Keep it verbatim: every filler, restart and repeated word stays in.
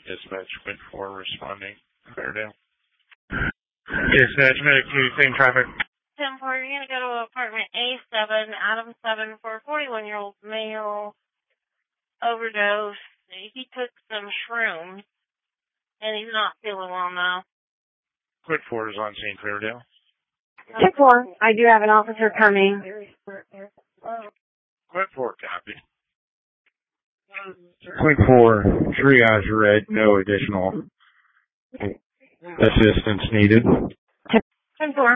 Dispatch, Quint four responding. Fairdale. Dispatch, medic two, same traffic. ten four, you're going to go to apartment A seven, Adam seven, for a forty-one-year-old male overdose. He took some shrooms, and he's not feeling well now. Quint four is on scene, Fairdale. ten four, I do have an officer coming. Quint four, copy. Quint four, triage red, no additional assistance needed. ten four.